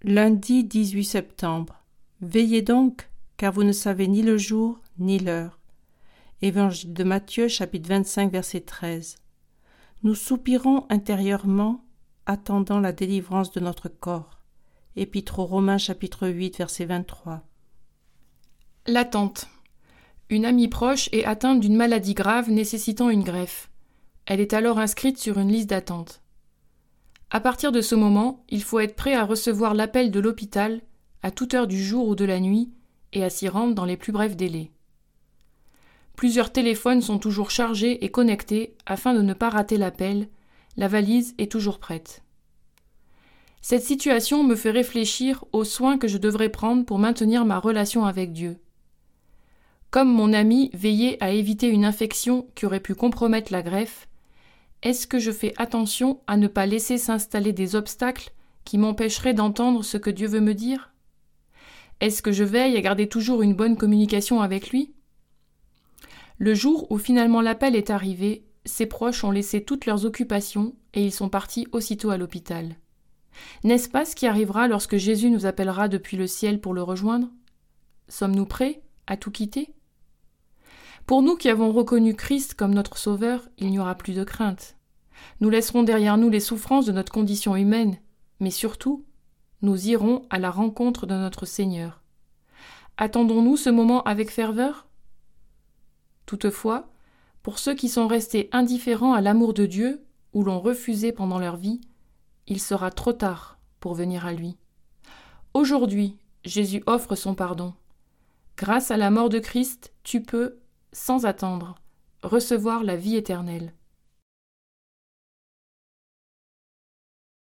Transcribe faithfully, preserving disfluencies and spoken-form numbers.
Lundi dix-huit septembre. Veillez donc, car vous ne savez ni le jour ni l'heure. Évangile de Matthieu, chapitre vingt-cinq, verset treize. Nous soupirons intérieurement, attendant la délivrance de notre corps. Épître aux Romains, chapitre huit, verset vingt-trois. L'attente. Une amie proche est atteinte d'une maladie grave nécessitant une greffe. Elle est alors inscrite sur une liste d'attente. À partir de ce moment, il faut être prêt à recevoir l'appel de l'hôpital à toute heure du jour ou de la nuit et à s'y rendre dans les plus brefs délais. Plusieurs téléphones sont toujours chargés et connectés afin de ne pas rater l'appel. La valise est toujours prête. Cette situation me fait réfléchir aux soins que je devrais prendre pour maintenir ma relation avec Dieu. Comme mon ami veillait à éviter une infection qui aurait pu compromettre la greffe, est-ce que je fais attention à ne pas laisser s'installer des obstacles qui m'empêcheraient d'entendre ce que Dieu veut me dire ? Est-ce que je veille à garder toujours une bonne communication avec lui ? Le jour où finalement l'appel est arrivé, ses proches ont laissé toutes leurs occupations et ils sont partis aussitôt à l'hôpital. N'est-ce pas ce qui arrivera lorsque Jésus nous appellera depuis le ciel pour le rejoindre ? Sommes-nous prêts à tout quitter ? Pour nous qui avons reconnu Christ comme notre Sauveur, il n'y aura plus de crainte. Nous laisserons derrière nous les souffrances de notre condition humaine, mais surtout, nous irons à la rencontre de notre Seigneur. Attendons-nous ce moment avec ferveur ? Toutefois, pour ceux qui sont restés indifférents à l'amour de Dieu ou l'ont refusé pendant leur vie, il sera trop tard pour venir à lui. Aujourd'hui, Jésus offre son pardon. Grâce à la mort de Christ, tu peux, sans attendre, recevoir la vie éternelle.